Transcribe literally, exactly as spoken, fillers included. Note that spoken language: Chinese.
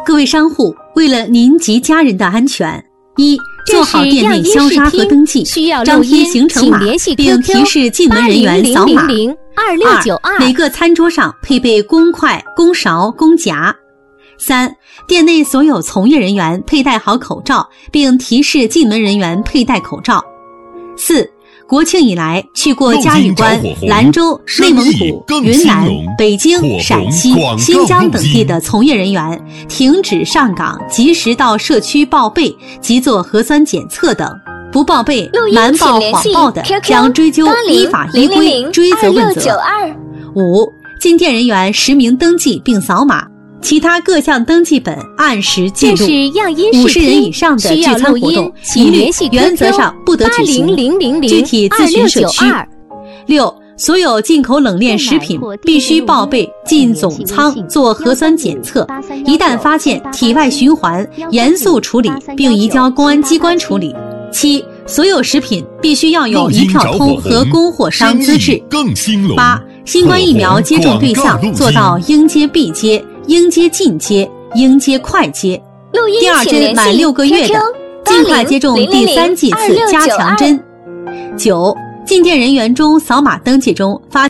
各位商户，为了您及家人的安全，一、做好店内消杀和登记，张贴行程码，并提示进门人员扫码。二、每个餐桌上配备公筷、公勺、公夹。三、店内所有从业人员佩戴好口罩，并提示进门人员佩戴口罩。四、国庆以来，去过嘉峪关、兰州、内蒙古、云南、北京、陕西、新疆等地的从业人员，停止上岗，及时到社区报备及做核酸检测等。不报备、瞒报、谎报的，将追究依法依规追责问责。五、进店人员实名登记并扫码，其他各项登记本按时记录。五十人以上的聚餐活动，一律原则上不得举行，具体咨询社区。六、所有进口冷链食品必须报备进总仓做核酸检测，一旦发现体外循环，严肃处理并移交公安机关处理。七、所有食品必须要有一票通和供货商资质。八、新冠疫苗接种对象做到应接必接、应接尽接、应接快接。第二针满六个月的，尽快接种第三剂次加强针。九、进店人员中扫码登记中发